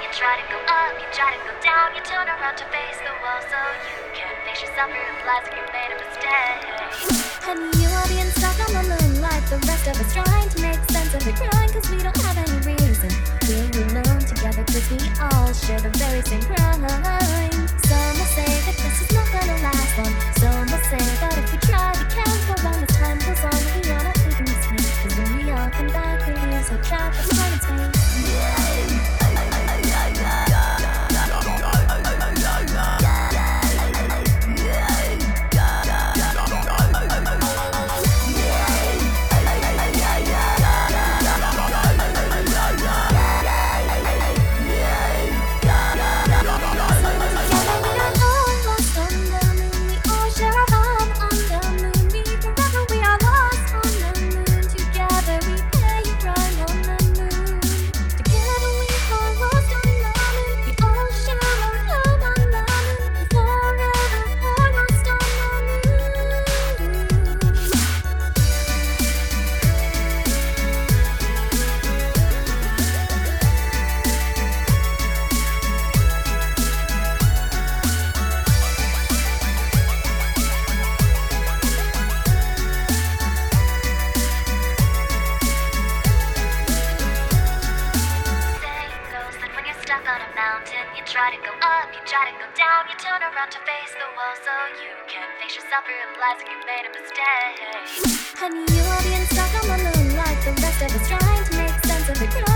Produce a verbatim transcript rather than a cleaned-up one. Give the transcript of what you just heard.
You try to go up, you try to go down, you turn around to face the wall so you can face yourself, realizing you made a mistake. Honey, you are being stuck on the moon like the rest of us, trying to make sense of it, crying cause we don't have any reason. Being alone together cause we all share the very same crime. Some will say that this is not gonna last long. Some will say that if we try we can go wrong. As time goes on we are not leaving this place, cause when we all come back we lose our track of time and space. You try to go up, you try to go down, you turn around to face the wall so you can face yourself, realizing you made a mistake. Honey, you are being stuck on the moon like the rest of us, trying to make sense of it.